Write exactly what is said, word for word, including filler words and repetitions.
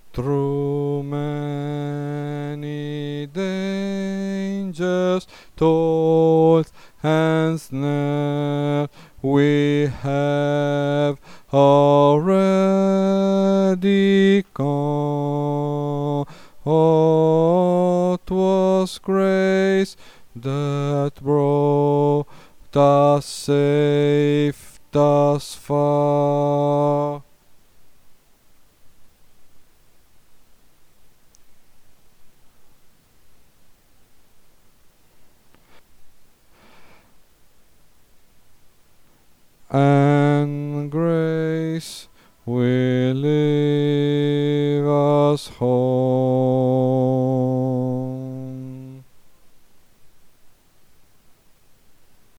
Through many dangers, toils, and snares, we have already gone. Oh, 'twas grace that brought us safe thus far.